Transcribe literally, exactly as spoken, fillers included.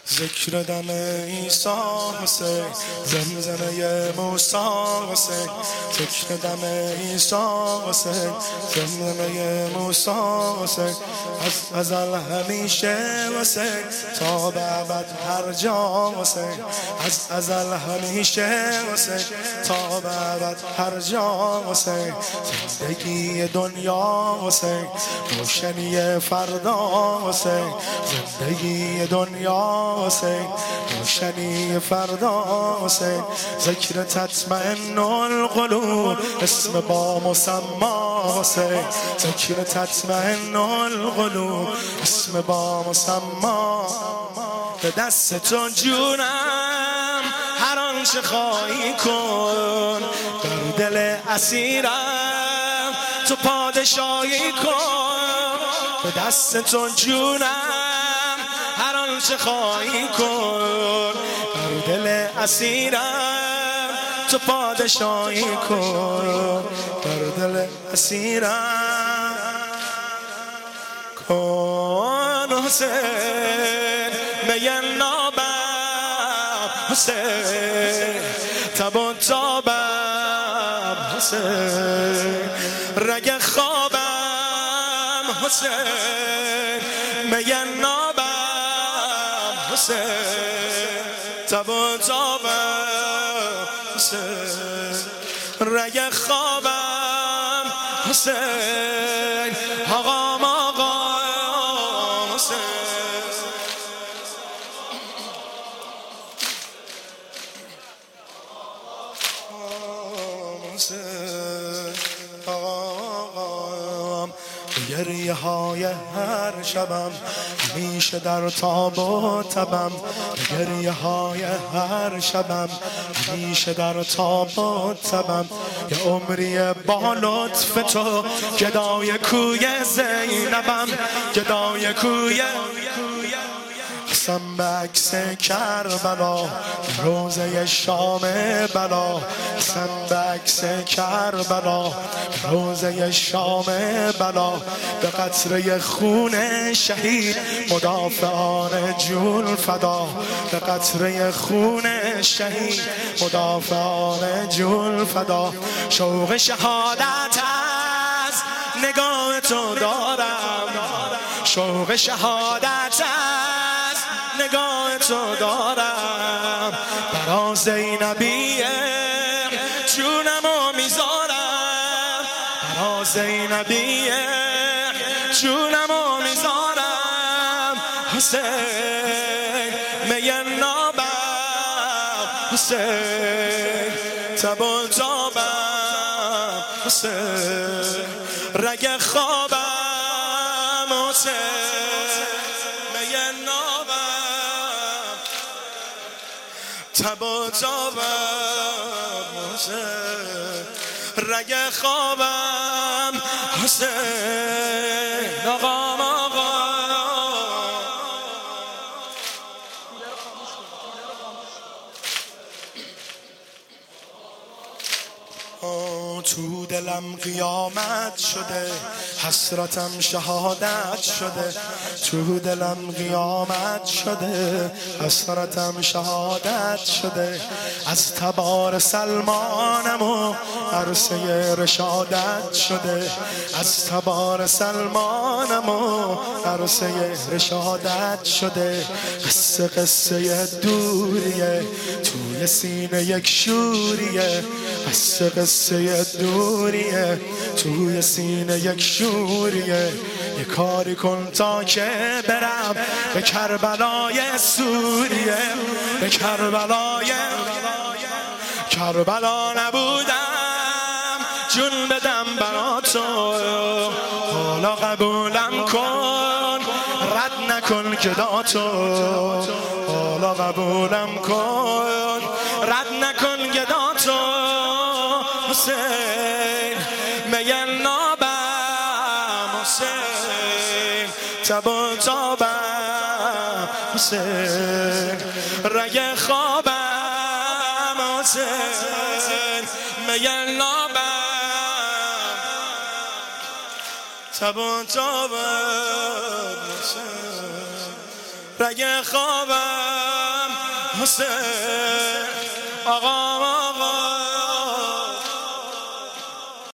ذکر دم عیسی حسین، زمزمه موسی حسین. ذکر دم عیسی حسین، زمزمه موسی حسین. از ازل همیشه حسین، تا به ابد هر جا حسین. از ازل همیشه حسین، تا به ابد هر جا حسین. زندگی دنیا حسین، روشنی فردا حسین. زندگی دنیا حسین، روشنی فردا حسین. ذکر تطمئن القلوب، اسم با مسما حسین. ذکر تطمئن القلوب، اسم با مسما. به دست تو جونم هر آنچه خواهی کن، در دل اسیرم تو پادشاهی کن. به دست تو جونم هر آنچه خواهی کن، در دل اسیرم تو پادشاهی کن. در دل اسیرم کن حسین. می نابم حسین، تب و تابم حسین. رگ خوابم حسین، می نابم حسین. تب و تابم حسین، رگ خوابم حسین. آقام آقام حسین. آقام گریه های هر شبم، همیشه در تاب و تبم. گریه های هر شبم، همیشه در تاب و تبم. یه عمری با لطف تو، گدای کوی زینبم. گدای کوی قسم به عکس کربلا، روزه شام بلا. قسم به عکس کربلا، روزه شام بلا. به قطره خون شهید، مدافعان جون فدا. به قطره خون شهید، مدافعان جون فدا. شوق شهادت از نگاه تو دارم، شوق شهادت از نگاه تو دارم. برا زینبی جونمو میذارم، برا زینبی جونمو میذارم. حسین می نابم حسین، تب و تابم حسین. رگ خوابم حسین، می نابم تب و تابم حسین. رگ خوابم حسین. آقام آقا تو دلم قیامت شده، حسرتم شهادت شده. تو دلم قیامت شده، حسرتم شهادت شده. از تبار سلمانم و عرصه رشادت شده. از تبار سلمانم و عرصه رشادت شده. قصه قصه دوریه، توی سینه یک شوریه. قصه قصه دوریه، توی سینه یک شوریه. یه کاری کن تا که برم به کربلای سوریه. به کربلای کربلا نبودم جون بدم برا تو. حالا قبولم کن، رد نکن گداتو. حالا قبولم کن، رد نکن گداتو. حسین می نابم حسین، تب و تابم حسین. رگ خوابم حسین، می نابم تب و تابم حسین. رگ خوابم حسین آقا